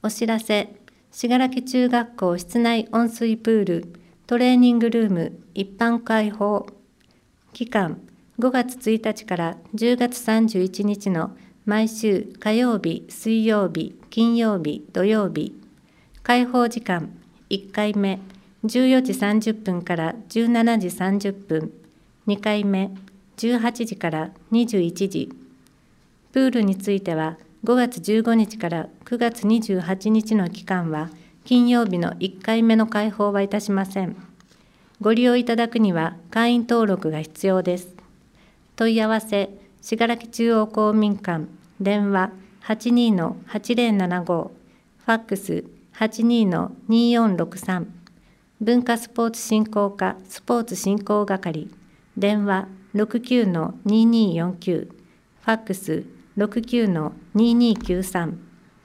お知らせ、信楽中学校室内温水プールトレーニングルーム一般開放。期間、5月1日から10月31日の毎週火曜日、水曜日、金曜日、土曜日。開放時間、1回目、14時30分から17時30分。2回目、18時から21時。プールについては、5月15日から9月28日の期間は、金曜日の1回目の開放はいたしません。ご利用いただくには会員登録が必要です。問い合わせ、信楽中央公民館、電話 82-8075、ファックス 82-2463、文化スポーツ振興課スポーツ振興係、電話 69-2249、ファックス 69-2293